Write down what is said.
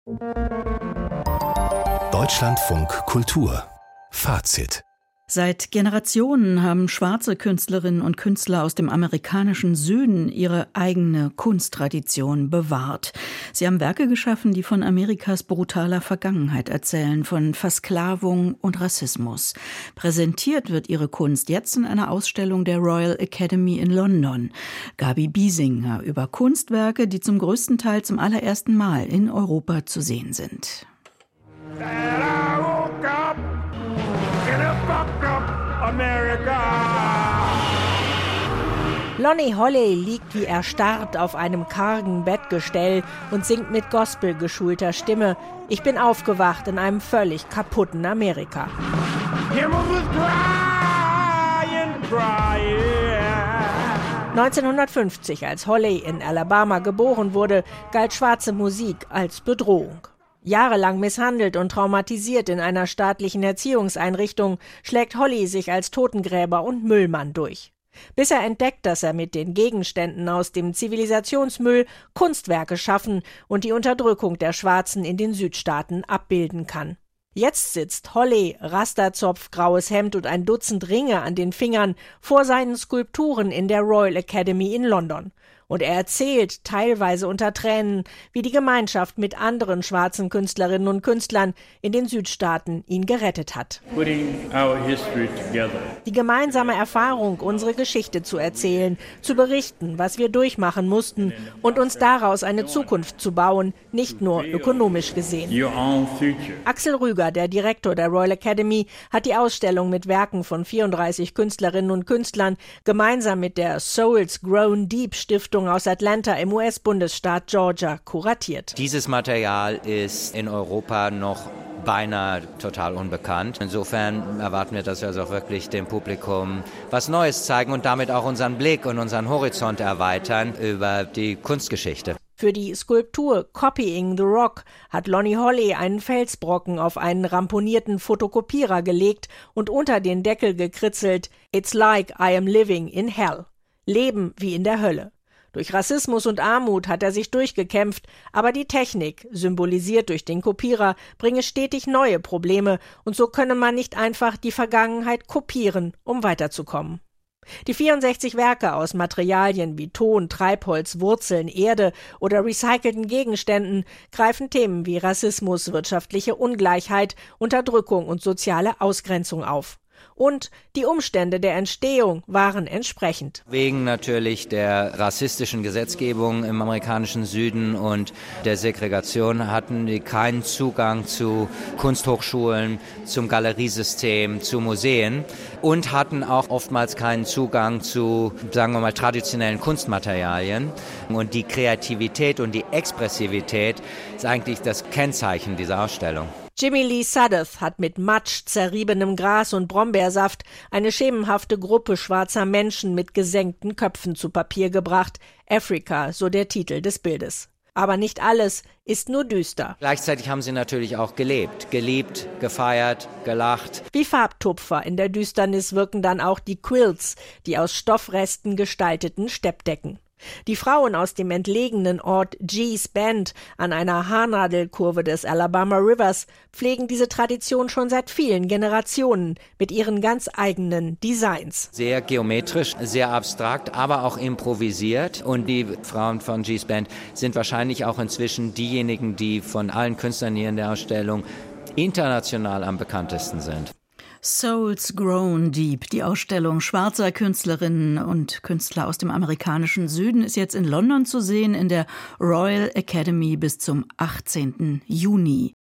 Deutschlandfunk Kultur Fazit. Seit Generationen haben schwarze Künstlerinnen und Künstler aus dem amerikanischen Süden ihre eigene Kunsttradition bewahrt. Sie haben Werke geschaffen, die von Amerikas brutaler Vergangenheit erzählen, von Versklavung und Rassismus. Präsentiert wird ihre Kunst jetzt in einer Ausstellung der Royal Academy in London. Gabi Biesinger über Kunstwerke, die zum größten Teil zum allerersten Mal in Europa zu sehen sind. Lonnie Holley liegt wie erstarrt auf einem kargen Bettgestell und singt mit gospelgeschulter Stimme: Ich bin aufgewacht in einem völlig kaputten Amerika. 1950, als Holley in Alabama geboren wurde, galt schwarze Musik als Bedrohung. Jahrelang misshandelt und traumatisiert in einer staatlichen Erziehungseinrichtung, schlägt Holley sich als Totengräber und Müllmann durch. Bis er entdeckt, dass er mit den Gegenständen aus dem Zivilisationsmüll Kunstwerke schaffen und die Unterdrückung der Schwarzen in den Südstaaten abbilden kann. Jetzt sitzt Holley, Rasterzopf, graues Hemd und ein Dutzend Ringe an den Fingern, vor seinen Skulpturen in der Royal Academy in London. Und er erzählt, teilweise unter Tränen, wie die Gemeinschaft mit anderen schwarzen Künstlerinnen und Künstlern in den Südstaaten ihn gerettet hat. Die gemeinsame Erfahrung, unsere Geschichte zu erzählen, zu berichten, was wir durchmachen mussten und uns daraus eine Zukunft zu bauen, nicht nur ökonomisch gesehen. Axel Rüger, der Direktor der Royal Academy, hat die Ausstellung mit Werken von 34 Künstlerinnen und Künstlern gemeinsam mit der Souls Grown Deep Stiftung aus Atlanta im US-Bundesstaat Georgia kuratiert. Dieses Material ist in Europa noch beinahe total unbekannt. Insofern erwarten wir, dass wir also auch wirklich dem Publikum was Neues zeigen und damit auch unseren Blick und unseren Horizont erweitern über die Kunstgeschichte. Für die Skulptur Copying the Rock hat Lonnie Holley einen Felsbrocken auf einen ramponierten Fotokopierer gelegt und unter den Deckel gekritzelt: It's like I am living in hell. Leben wie in der Hölle. Durch Rassismus und Armut hat er sich durchgekämpft, aber die Technik, symbolisiert durch den Kopierer, bringe stetig neue Probleme und so könne man nicht einfach die Vergangenheit kopieren, um weiterzukommen. Die 64 Werke aus Materialien wie Ton, Treibholz, Wurzeln, Erde oder recycelten Gegenständen greifen Themen wie Rassismus, wirtschaftliche Ungleichheit, Unterdrückung und soziale Ausgrenzung auf. Und die Umstände der Entstehung waren entsprechend. Wegen natürlich der rassistischen Gesetzgebung im amerikanischen Süden und der Segregation hatten die keinen Zugang zu Kunsthochschulen, zum Galeriesystem, zu Museen und hatten auch oftmals keinen Zugang zu, sagen wir mal, traditionellen Kunstmaterialien. Und die Kreativität und die Expressivität ist eigentlich das Kennzeichen dieser Ausstellung. Jimmy Lee Sudduth hat mit Matsch, zerriebenem Gras und Brombeersaft eine schemenhafte Gruppe schwarzer Menschen mit gesenkten Köpfen zu Papier gebracht. Africa, so der Titel des Bildes. Aber nicht alles ist nur düster. Gleichzeitig haben sie natürlich auch gelebt, geliebt, gefeiert, gelacht. Wie Farbtupfer in der Düsternis wirken dann auch die Quilts, die aus Stoffresten gestalteten Steppdecken. Die Frauen aus dem entlegenen Ort Gee's Bend an einer Haarnadelkurve des Alabama Rivers pflegen diese Tradition schon seit vielen Generationen mit ihren ganz eigenen Designs. Sehr geometrisch, sehr abstrakt, aber auch improvisiert. Und die Frauen von Gee's Bend sind wahrscheinlich auch inzwischen diejenigen, die von allen Künstlern hier in der Ausstellung international am bekanntesten sind. Souls Grown Deep, die Ausstellung schwarzer Künstlerinnen und Künstler aus dem amerikanischen Süden, ist jetzt in London zu sehen in der Royal Academy bis zum 18. Juni.